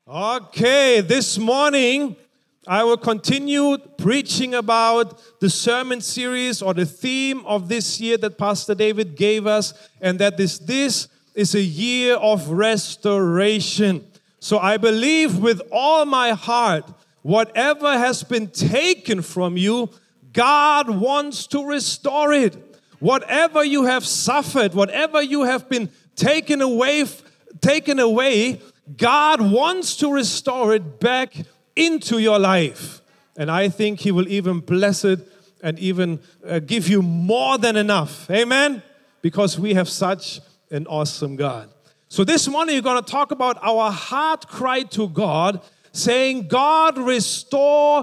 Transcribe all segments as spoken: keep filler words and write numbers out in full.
Okay, this morning I will continue preaching about the sermon series or the theme of this year that Pastor David gave us, and that this, this is a year of restoration. So I believe with all my heart, whatever has been taken from you, God wants to restore it. Whatever you have suffered, whatever you have been taken away, taken away, God wants to restore it back into your life. And I think He will even bless it and even uh, give you more than enough. Amen? Because we have such an awesome God. So this morning we're going to talk about our heart cry to God, saying, God, restore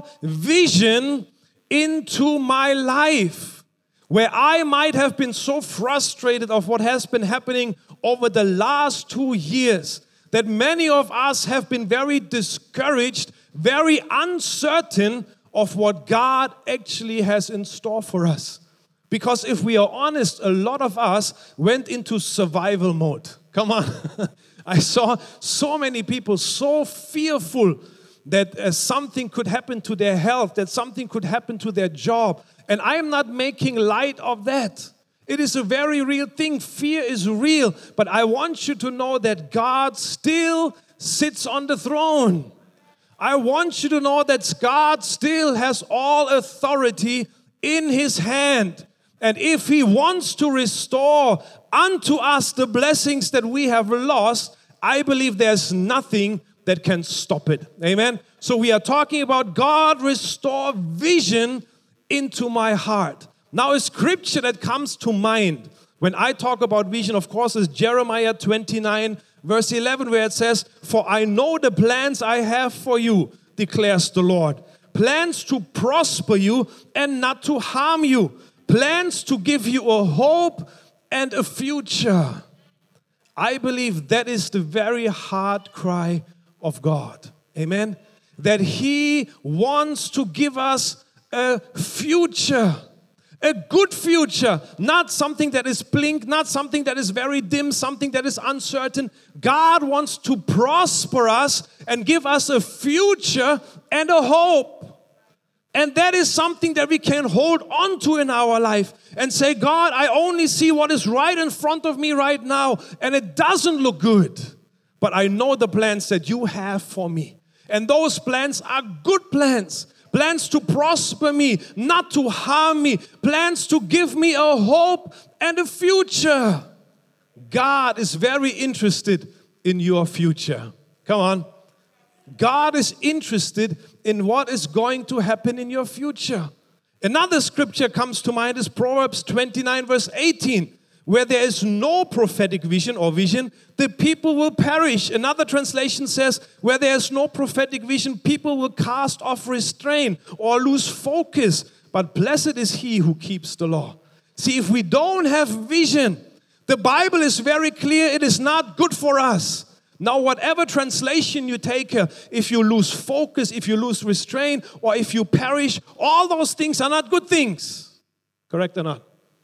vision into my life. Where I might have been so frustrated of what has been happening over the last two years, that many of us have been very discouraged, very uncertain of what God actually has in store for us. Because if we are honest, a lot of us went into survival mode. Come on. I saw so many people so fearful that uh, something could happen to their health, that something could happen to their job. And I am not making light of that. It is a very real thing. Fear is real. But I want you to know that God still sits on the throne. I want you to know that God still has all authority in His hand. And if He wants to restore unto us the blessings that we have lost, I believe there's nothing that can stop it. Amen? So we are talking about God restore vision into my heart. Now, a scripture that comes to mind when I talk about vision, of course, is Jeremiah twenty-nine, verse eleven, where it says, "For I know the plans I have for you, declares the Lord. Plans to prosper you and not to harm you. Plans to give you a hope and a future." I believe that is the very heart cry of God. Amen? That He wants to give us a future. A good future, not something that is blink, not something that is very dim, something that is uncertain. God wants to prosper us and give us a future and a hope. And that is something that we can hold on to in our life and say, God, I only see what is right in front of me right now, and it doesn't look good. But I know the plans that you have for me. And those plans are good plans. Plans to prosper me, not to harm me. Plans to give me a hope and a future. God is very interested in your future. Come on. God is interested in what is going to happen in your future. Another scripture comes to mind is Proverbs twenty-nine, verse eighteen. Where there is no prophetic vision or vision, the people will perish. Another translation says, where there is no prophetic vision, people will cast off restraint or lose focus. But blessed is he who keeps the law. See, if we don't have vision, the Bible is very clear, it is not good for us. Now, whatever translation you take here, if you lose focus, if you lose restraint, or if you perish, all those things are not good things. Correct or not?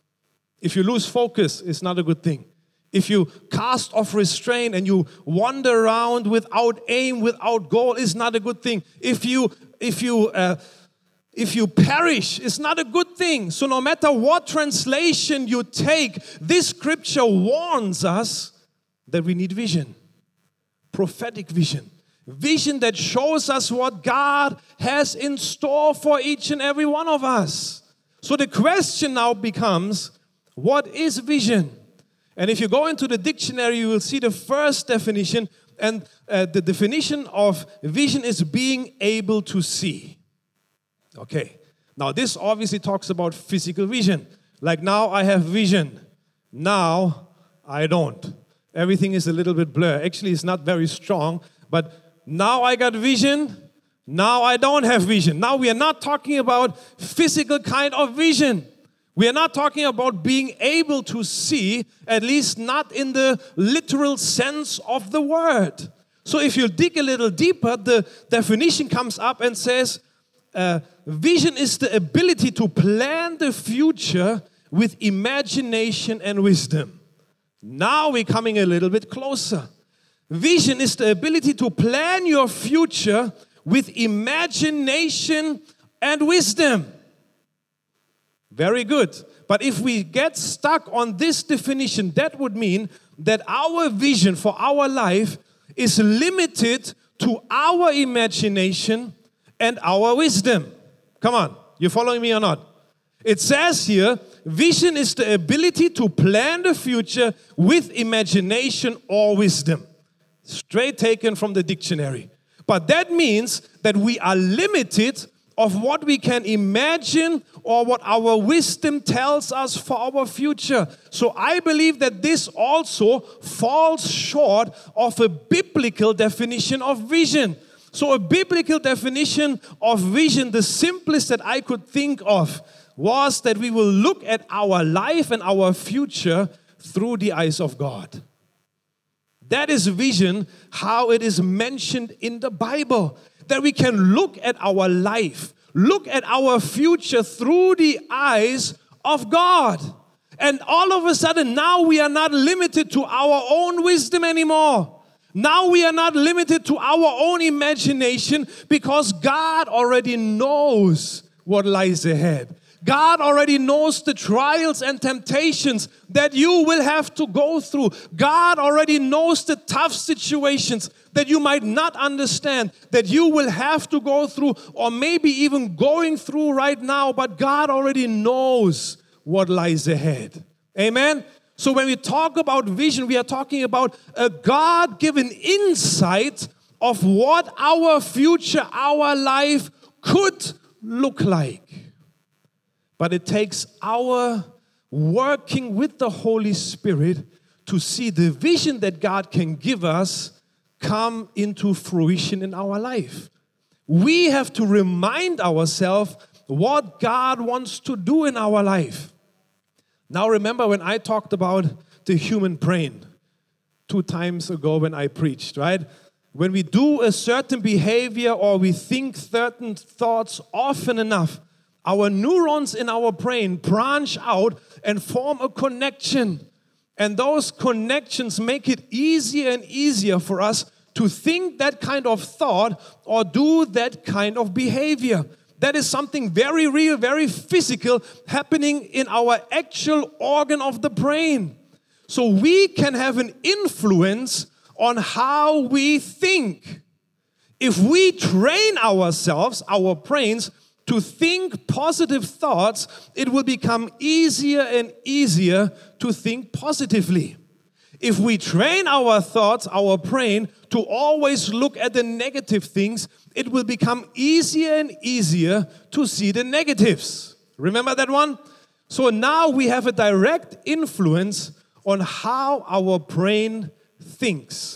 If you lose focus, it's not a good thing. If you cast off restraint and you wander around without aim, without goal, it's not a good thing. If you if you uh, if you perish, it's not a good thing. So no matter what translation you take, this scripture warns us that we need vision, prophetic vision, vision that shows us what God has in store for each and every one of us. So the question now becomes, what is vision? And if you go into the dictionary, you will see the first definition. And uh, the definition of vision is being able to see. Okay. Now, this obviously talks about physical vision. Like now I have vision. Now I don't. Everything is a little bit blurred. Actually, it's not very strong. But now I got vision. Now I don't have vision. Now we are not talking about physical kind of vision. We are not talking about being able to see, at least not in the literal sense of the word. So if you dig a little deeper, the definition comes up and says, uh, vision is the ability to plan the future with imagination and wisdom. Now we're coming a little bit closer. Vision is the ability to plan your future with imagination and wisdom. Very good. But if we get stuck on this definition, that would mean that our vision for our life is limited to our imagination and our wisdom. Come on, you following me or not? It says here, vision is the ability to plan the future with imagination or wisdom. Straight taken from the dictionary. But that means that we are limited of what we can imagine or what our wisdom tells us for our future. So I believe that this also falls short of a biblical definition of vision. So a biblical definition of vision, the simplest that I could think of, was that we will look at our life and our future through the eyes of God. That is vision, how it is mentioned in the Bible. That we can look at our life, look at our future through the eyes of God. And all of a sudden, now we are not limited to our own wisdom anymore. Now we are not limited to our own imagination because God already knows what lies ahead. God already knows the trials and temptations that you will have to go through. God already knows the tough situations that you might not understand, that you will have to go through, or maybe even going through right now, but God already knows what lies ahead. Amen? So when we talk about vision, we are talking about a God-given insight of what our future, our life could look like. But it takes our working with the Holy Spirit to see the vision that God can give us come into fruition in our life. We have to remind ourselves what God wants to do in our life. Now remember when I talked about the human brain two times ago when I preached, right? When we do a certain behavior or we think certain thoughts often enough, our neurons in our brain branch out and form a connection. And those connections make it easier and easier for us to think that kind of thought or do that kind of behavior. That is something very real, very physical happening in our actual organ of the brain. So we can have an influence on how we think. If we train ourselves, our brains, to think positive thoughts, it will become easier and easier to think positively. If we train our thoughts, our brain, to always look at the negative things, it will become easier and easier to see the negatives. Remember that one? So now we have a direct influence on how our brain thinks.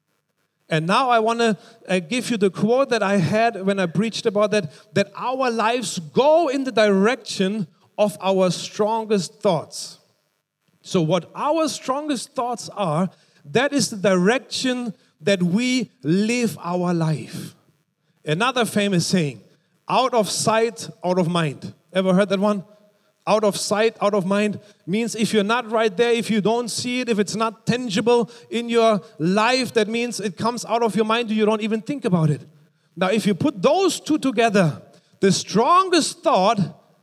And now I want to uh, give you the quote that I had when I preached about that, that our lives go in the direction of our strongest thoughts. So what our strongest thoughts are, that is the direction that we live our life. Another famous saying, out of sight, out of mind. Ever heard that one? Out of sight, out of mind means if you're not right there, if you don't see it, if it's not tangible in your life, that means it comes out of your mind, you don't even think about it. Now, if you put those two together, the strongest thought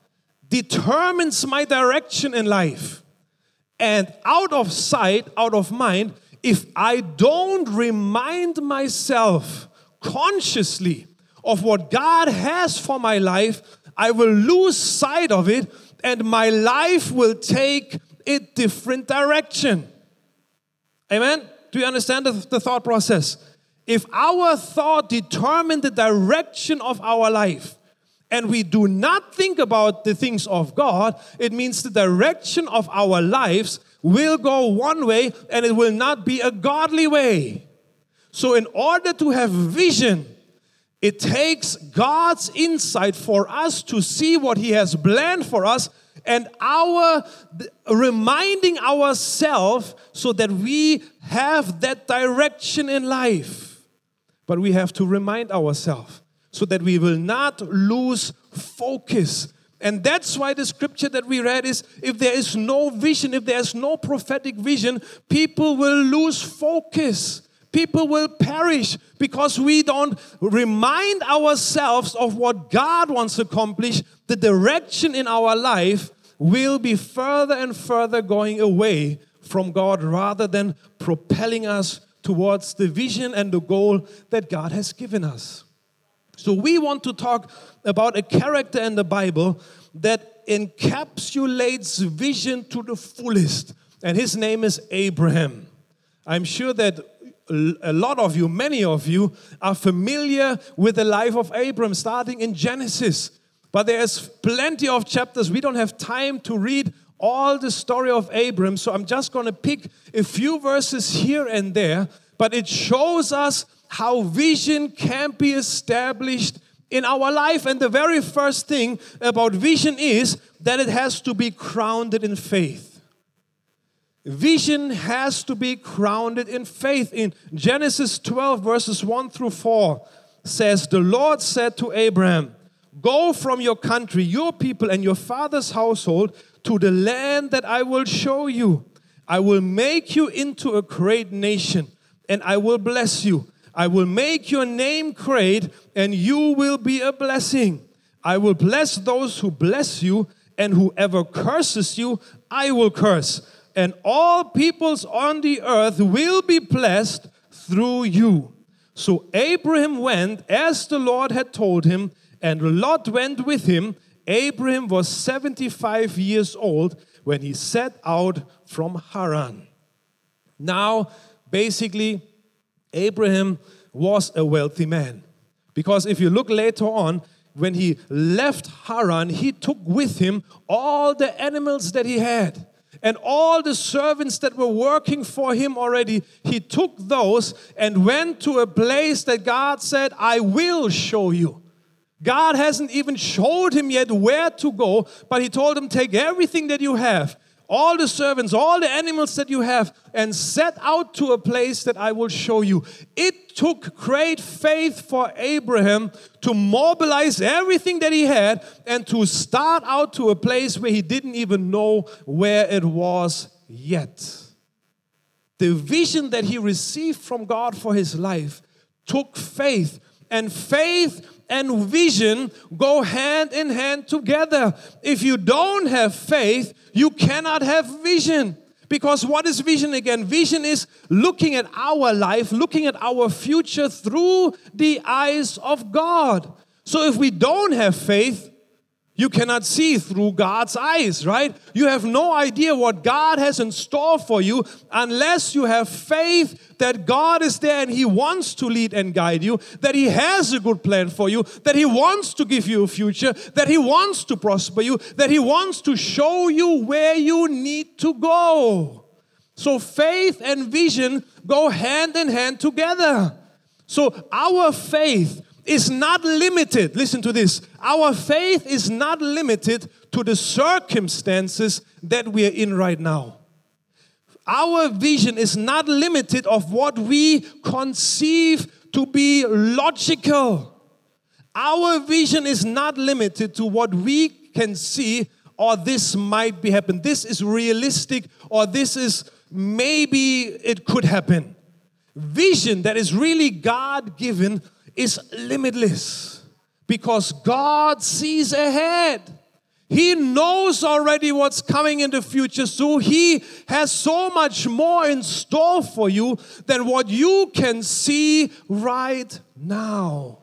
determines my direction in life. And out of sight, out of mind, if I don't remind myself consciously of what God has for my life, I will lose sight of it, and my life will take a different direction. Amen? Do you understand the, the thought process? If our thought determines the direction of our life, and we do not think about the things of God, it means the direction of our lives will go one way, and it will not be a godly way. So in order to have vision, it takes God's insight for us to see what He has planned for us, and our reminding ourselves so that we have that direction in life. But we have to remind ourselves so that we will not lose focus. And that's why the scripture that we read is, if there is no vision, if there is no prophetic vision, people will lose focus. People will perish because we don't remind ourselves of what God wants to accomplish. The direction in our life will be further and further going away from God rather than propelling us towards the vision and the goal that God has given us. So we want to talk about a character in the Bible that encapsulates vision to the fullest. And his name is Abraham. I'm sure that a lot of you, many of you, are familiar with the life of Abraham, starting in Genesis. But there's plenty of chapters. We don't have time to read all the story of Abraham, so I'm just going to pick a few verses here and there. But it shows us how vision can be established in our life. And the very first thing about vision is that it has to be grounded in faith. Vision has to be grounded in faith. In Genesis twelve, verses one through four, says, "The Lord said to Abraham, go from your country, your people, and your father's household to the land that I will show you. I will make you into a great nation, and I will bless you. I will make your name great, and you will be a blessing. I will bless those who bless you, and whoever curses you, I will curse. And all peoples on the earth will be blessed through you." So Abraham went as the Lord had told him, and Lot went with him. Abraham was seventy-five years old when he set out from Haran. Now, basically, Abraham was a wealthy man. Because if you look later on, when he left Haran, he took with him all the animals that he had. And all the servants that were working for him already, he took those and went to a place that God said, "I will show you." God hasn't even showed him yet where to go, but he told him, take everything that you have, all the servants, all the animals that you have, and set out to a place that I will show you. It took great faith for Abraham to mobilize everything that he had and to start out to a place where he didn't even know where it was yet. The vision that he received from God for his life took faith, and faith and vision go hand in hand together. If you don't have faith, you cannot have vision. Because what is vision again? Vision is looking at our life, looking at our future through the eyes of God. So if we don't have faith, you cannot see through God's eyes, right? You have no idea what God has in store for you unless you have faith that God is there and He wants to lead and guide you, that He has a good plan for you, that He wants to give you a future, that He wants to prosper you, that He wants to show you where you need to go. So faith and vision go hand in hand together. So our faith is not limited, listen to this, our faith is not limited to the circumstances that we are in right now. Our vision is not limited of what we conceive to be logical. Our vision is not limited to what we can see, or this might be happen. This is realistic, or this is maybe it could happen. Vision that is really God-given is limitless because God sees ahead. He knows already what's coming in the future, so He has so much more in store for you than what you can see right now.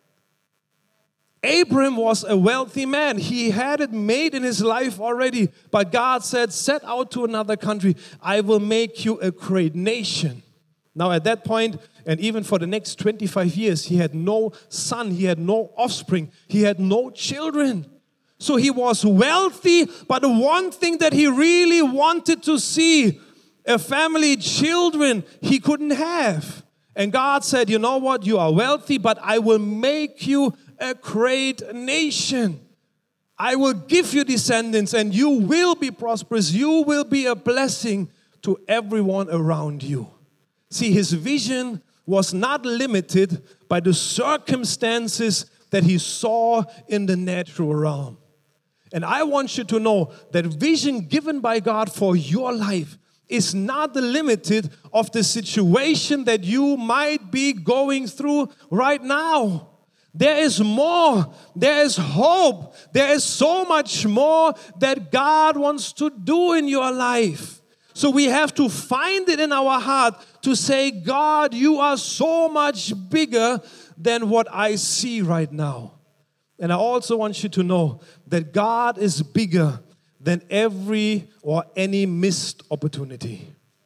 Abraham was a wealthy man. He had it made in his life already, but God said, set out to another country. I will make you a great nation. Now at that point, and even for the next twenty-five years, he had no son, he had no offspring, he had no children. So he was wealthy, but the one thing that he really wanted to see, a family, children, he couldn't have. And God said, you know what, you are wealthy, but I will make you a great nation. I will give you descendants and you will be prosperous. You will be a blessing to everyone around you. See, his vision was not limited by the circumstances that he saw in the natural realm. And I want you to know that vision given by God for your life is not limited of the situation that you might be going through right now. There is more. There is hope. There is so much more that God wants to do in your life. So we have to find it in our heart to say, God, you are so much bigger than what I see right now. And I also want you to know that God is bigger than every or any missed opportunity.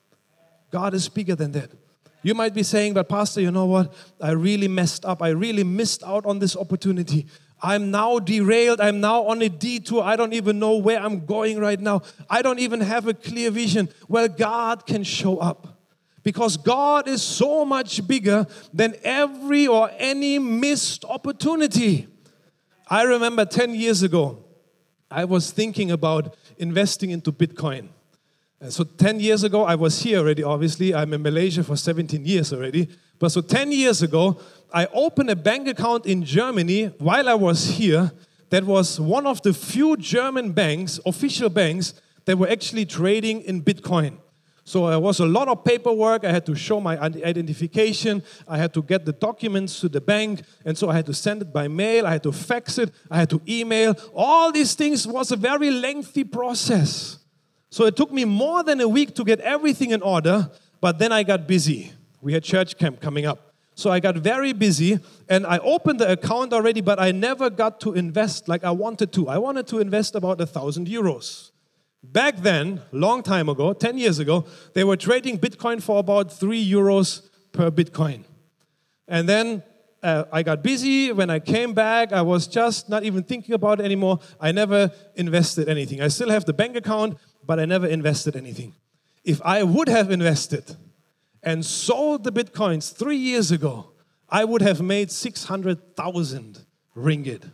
God is bigger than that. You might be saying, but Pastor, you know what? I really messed up. I really missed out on this opportunity. I'm now derailed. I'm now on a detour. I don't even know where I'm going right now. I don't even have a clear vision. Well, God can show up because God is so much bigger than every or any missed opportunity. I remember ten years ago, I was thinking about investing into Bitcoin. So ten years ago, I was here already, obviously. I'm in Malaysia for seventeen years already. But so ten years ago, I opened a bank account in Germany while I was here. That was one of the few German banks, official banks, that were actually trading in Bitcoin. So there was a lot of paperwork. I had to show my identification. I had to get the documents to the bank. And so I had to send it by mail. I had to fax it. I had to email. All these things was a very lengthy process. So it took me more than a week to get everything in order, but then I got busy. We had church camp coming up. So I got very busy, and I opened the account already, but I never got to invest like I wanted to. I wanted to invest about a thousand euros. Back then, long time ago, ten years ago, they were trading Bitcoin for about three euros per Bitcoin. And then uh, I got busy. When I came back, I was just not even thinking about it anymore. I never invested anything. I still have the bank account, but I never invested anything. If I would have invested and sold the Bitcoins three years ago, I would have made six hundred thousand ringgit.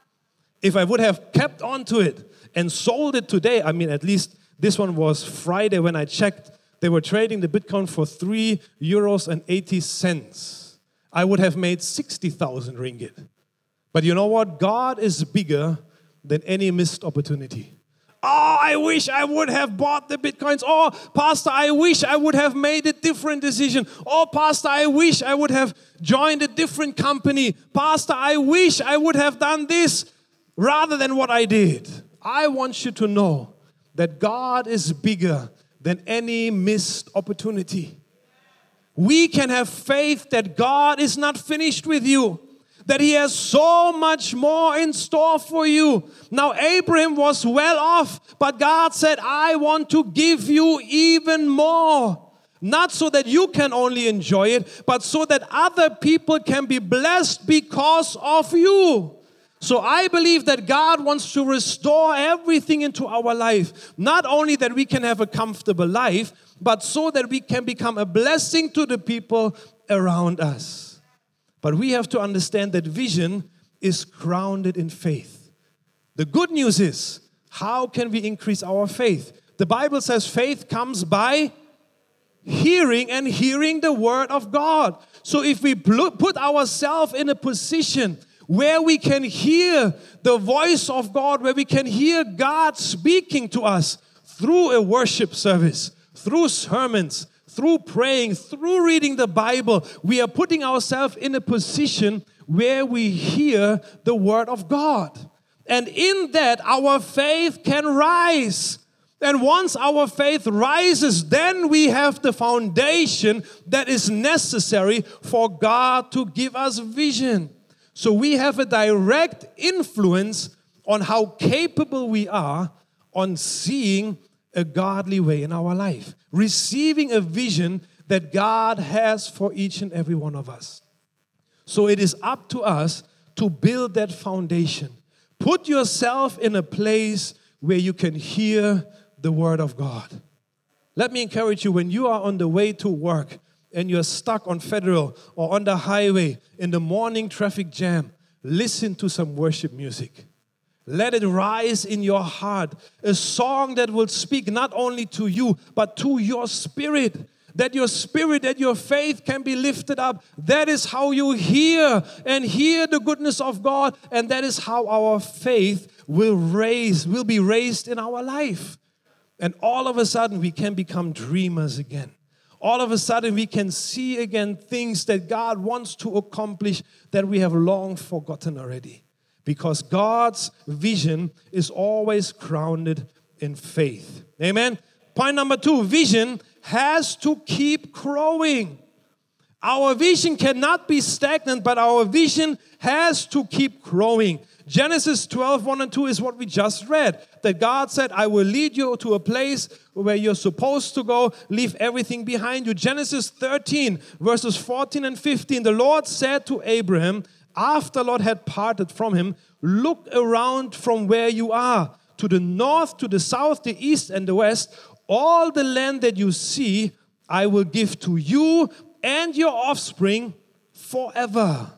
If I would have kept on to it and sold it today, I mean, at least this one was Friday when I checked, they were trading the Bitcoin for three euros and eighty cents. I would have made sixty thousand ringgit. But you know what? God is bigger than any missed opportunity. Oh, I wish I would have bought the Bitcoins. Oh, Pastor, I wish I would have made a different decision. Oh, Pastor, I wish I would have joined a different company. Pastor, I wish I would have done this rather than what I did. I want you to know that God is bigger than any missed opportunity. We can have faith that God is not finished with you, that He has so much more in store for you. Now, Abraham was well off, but God said, I want to give you even more. Not so that you can only enjoy it, but so that other people can be blessed because of you. So I believe that God wants to restore everything into our life. Not only that we can have a comfortable life, but so that we can become a blessing to the people around us. But we have to understand that vision is grounded in faith. The good news is, how can we increase our faith? The Bible says faith comes by hearing, and hearing the word of God. So if we put ourselves in a position where we can hear the voice of God, where we can hear God speaking to us through a worship service, through sermons, through praying, through reading the Bible, we are putting ourselves in a position where we hear the word of God. And in that, our faith can rise. And once our faith rises, then we have the foundation that is necessary for God to give us vision. So we have a direct influence on how capable we are on seeing a godly way in our life, receiving a vision that God has for each and every one of us. So it is up to us to build that foundation. Put yourself in a place where you can hear the word of God. Let me encourage you, when you are on the way to work and you're stuck on Federal or on the highway in the morning traffic jam, listen to some worship music. Let it rise in your heart, a song that will speak not only to you, but to your spirit. That your spirit, that your faith can be lifted up. That is how you hear and hear the goodness of God. And that is how our faith will raise, will be raised in our life. And all of a sudden, we can become dreamers again. All of a sudden, we can see again things that God wants to accomplish that we have long forgotten already. Because God's vision is always grounded in faith. Amen? Point number two, vision has to keep growing. Our vision cannot be stagnant, but our vision has to keep growing. Genesis twelve, one and two is what we just read. That God said, I will lead you to a place where you're supposed to go. Leave everything behind you. Genesis thirteen, verses fourteen and fifteen. The Lord said to Abraham, after Lot had parted from him, look around from where you are. To the north, to the south, the east, and the west. All the land that you see, I will give to you and your offspring forever.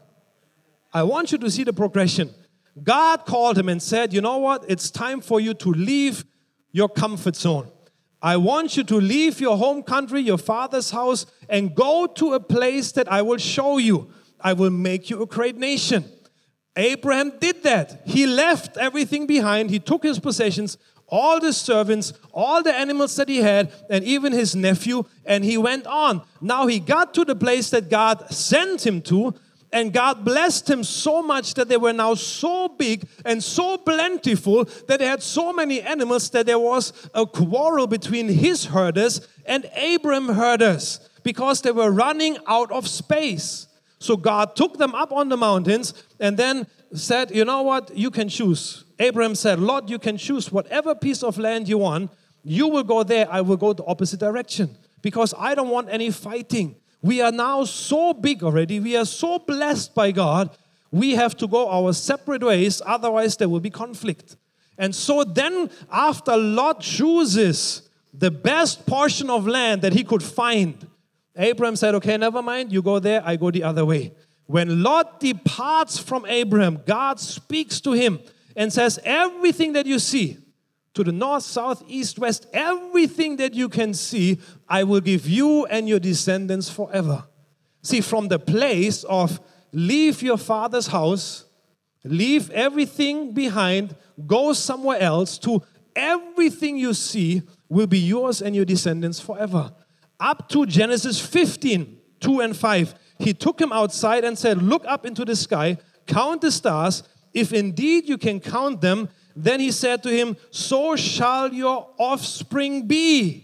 I want you to see the progression. God called him and said, you know what? It's time for you to leave your comfort zone. I want you to leave your home country, your father's house, and go to a place that I will show you. I will make you a great nation. Abraham did that. He left everything behind. He took his possessions, all the servants, all the animals that he had, and even his nephew, and he went on. Now he got to the place that God sent him to, and God blessed him so much that they were now so big and so plentiful that they had so many animals that there was a quarrel between his herders and Abraham herders because they were running out of space. So God took them up on the mountains and then said, you know what, you can choose. Abraham said, Lord, you can choose whatever piece of land you want. You will go there, I will go the opposite direction because I don't want any fighting. We are now so big already. We are so blessed by God. We have to go our separate ways. Otherwise, there will be conflict. And so then, after Lot chooses the best portion of land that he could find, Abraham said, okay, never mind. You go there, I go the other way. When Lot departs from Abraham, God speaks to him and says, everything that you see, to the north, south, east, west, everything that you can see, I will give you and your descendants forever. See, from the place of leave your father's house, leave everything behind, go somewhere else, to everything you see will be yours and your descendants forever. Up to Genesis fifteen, two and five, he took him outside and said, look up into the sky, count the stars. If indeed you can count them, then he said to him, so shall your offspring be.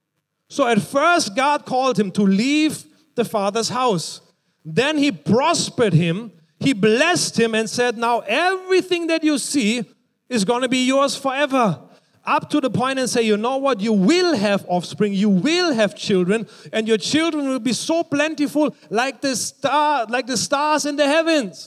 So at first God called him to leave the father's house. Then he prospered him. He blessed him and said, now everything that you see is going to be yours forever. Up to the point and say, you know what? You will have offspring. You will have children. And your children will be so plentiful like the star, like the stars in the heavens.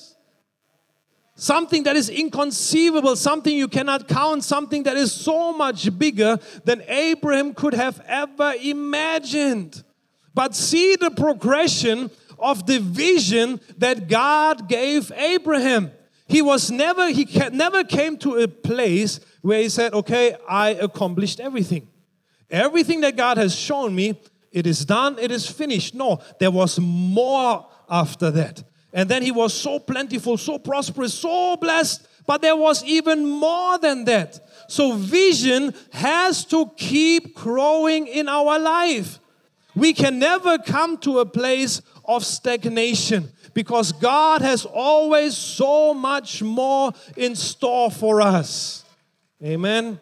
Something that is inconceivable, something you cannot count, something that is so much bigger than Abraham could have ever imagined. But see the progression of the vision that God gave Abraham. He was never, he never came to a place where he said, okay, I accomplished everything. Everything that God has shown me, it is done, it is finished. No, there was more after that. And then he was so plentiful, so prosperous, so blessed, but there was even more than that. So vision has to keep growing in our life. We can never come to a place of stagnation because God has always so much more in store for us. Amen.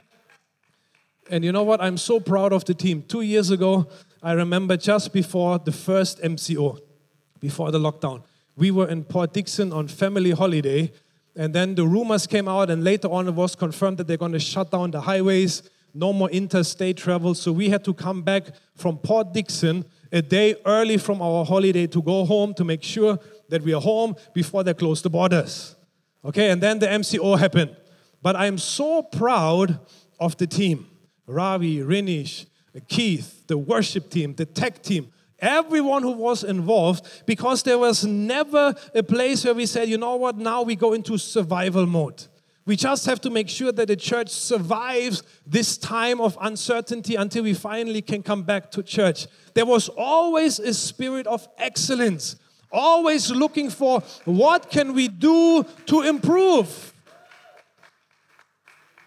And you know what? I'm so proud of the team. Two years ago, I remember just before the first M C O, before the lockdown, we were in Port Dickson on family holiday, and then the rumors came out, and later on it was confirmed that they're going to shut down the highways, no more interstate travel, so we had to come back from Port Dickson a day early from our holiday to go home to make sure that we are home before they close the borders. Okay, and then the M C O happened. But I'm so proud of the team. Ravi, Rinish, Keith, the worship team, the tech team, everyone who was involved, because there was never a place where we said, you know what, now we go into survival mode. We just have to make sure that the church survives this time of uncertainty until we finally can come back to church. There was always a spirit of excellence, always looking for what can we do to improve.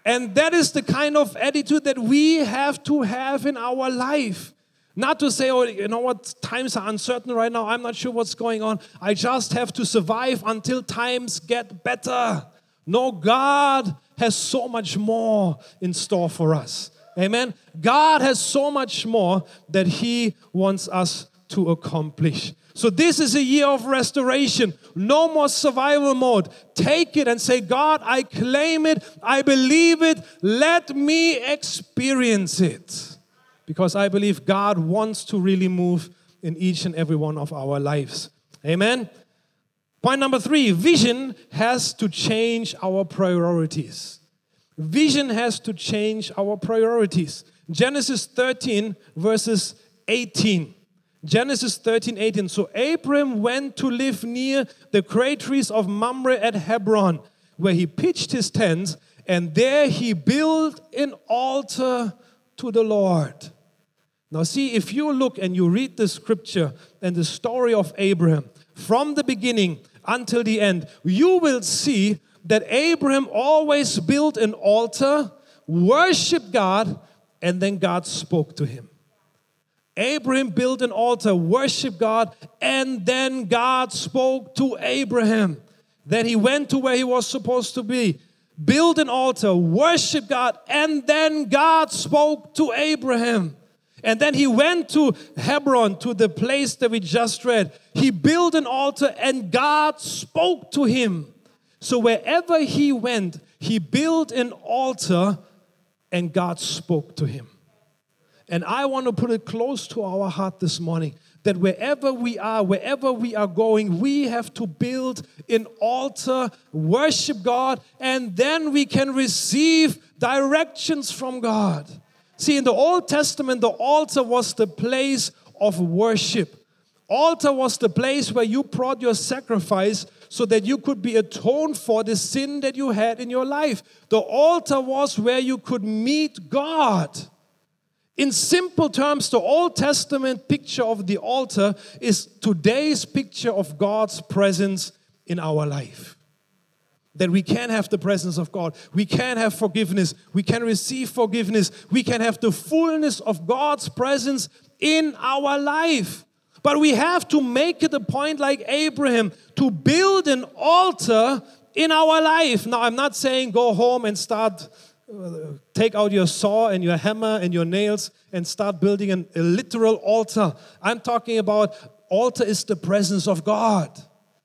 And that is the kind of attitude that we have to have in our life. Not to say, oh, you know what, times are uncertain right now. I'm not sure what's going on. I just have to survive until times get better. No, God has so much more in store for us. Amen. God has so much more that He wants us to accomplish. So this is a year of restoration. No more survival mode. Take it and say, God, I claim it. I believe it. Let me experience it. Because I believe God wants to really move in each and every one of our lives. Amen. Point number three, vision has to change our priorities. Vision has to change our priorities. Genesis thirteen, verses eighteen. Genesis thirteen, eighteen. So Abram went to live near the crateries of Mamre at Hebron, where he pitched his tent, and there he built an altar to the Lord. Now see, if you look and you read the scripture and the story of Abraham, from the beginning until the end, you will see that Abraham always built an altar, worshiped God, and then God spoke to him. Abraham built an altar, worshiped God, and then God spoke to Abraham. Then he went to where he was supposed to be, built an altar, worshiped God, and then God spoke to Abraham. And then he went to Hebron, to the place that we just read. He built an altar and God spoke to him. So wherever he went, he built an altar and God spoke to him. And I want to put it close to our heart this morning, that wherever we are, wherever we are going, we have to build an altar, worship God, and then we can receive directions from God. See, in the Old Testament, the altar was the place of worship. Altar was the place where you brought your sacrifice so that you could be atoned for the sin that you had in your life. The altar was where you could meet God. In simple terms, the Old Testament picture of the altar is today's picture of God's presence in our life. That we can have the presence of God. We can have forgiveness. We can receive forgiveness. We can have the fullness of God's presence in our life. But we have to make it a point like Abraham to build an altar in our life. Now, I'm not saying go home and start, uh, take out your saw and your hammer and your nails and start building an, a literal altar. I'm talking about altar is the presence of God.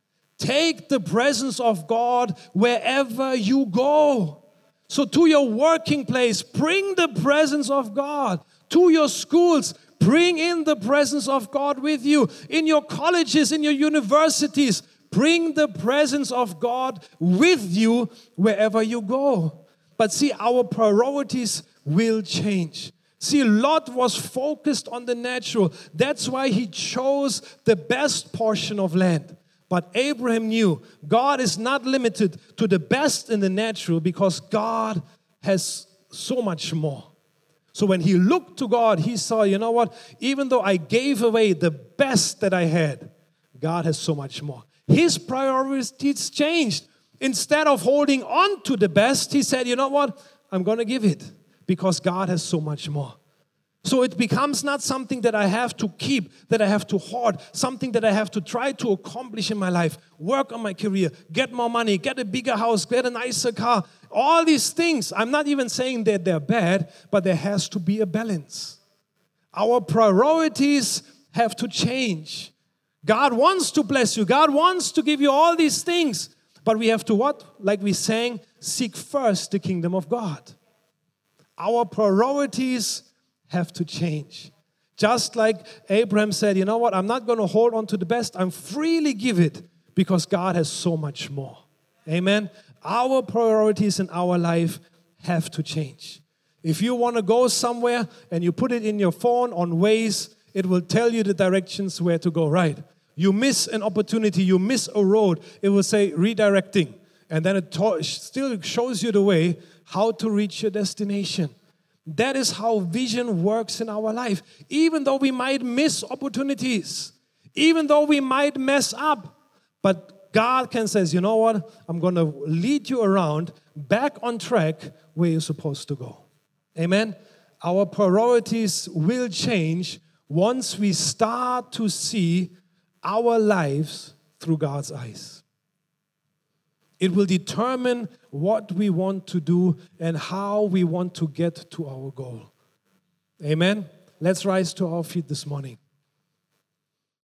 Take the presence of God wherever you go. So to your working place, bring the presence of God. To your schools, bring in the presence of God with you. In your colleges, in your universities, bring the presence of God with you wherever you go. But see, our priorities will change. See, Lot was focused on the natural. That's why he chose the best portion of land. But Abraham knew God is not limited to the best in the natural because God has so much more. So when he looked to God, he saw, you know what? Even though I gave away the best that I had, God has so much more. His priorities changed. Instead of holding on to the best, he said, you know what? I'm going to give it because God has so much more. So it becomes not something that I have to keep, that I have to hoard, something that I have to try to accomplish in my life, work on my career, get more money, get a bigger house, get a nicer car. All these things, I'm not even saying that they're bad, but there has to be a balance. Our priorities have to change. God wants to bless you. God wants to give you all these things. But we have to what? Like we sang, seek first the kingdom of God. Our priorities have to change. Just like Abraham said, you know what, I'm not going to hold on to the best. I'm freely give it because God has so much more. Amen. Our priorities in our life have to change. If you want to go somewhere and you put it in your phone on Waze, it will tell you the directions where to go, right? You miss an opportunity, you miss a road, it will say redirecting. And then it to- still shows you the way how to reach your destination. That is how vision works in our life. Even though we might miss opportunities, even though we might mess up, but God can say, you know what? I'm going to lead you around back on track where you're supposed to go. Amen? Our priorities will change once we start to see our lives through God's eyes. It will determine what we want to do and how we want to get to our goal. Amen? Let's rise to our feet this morning.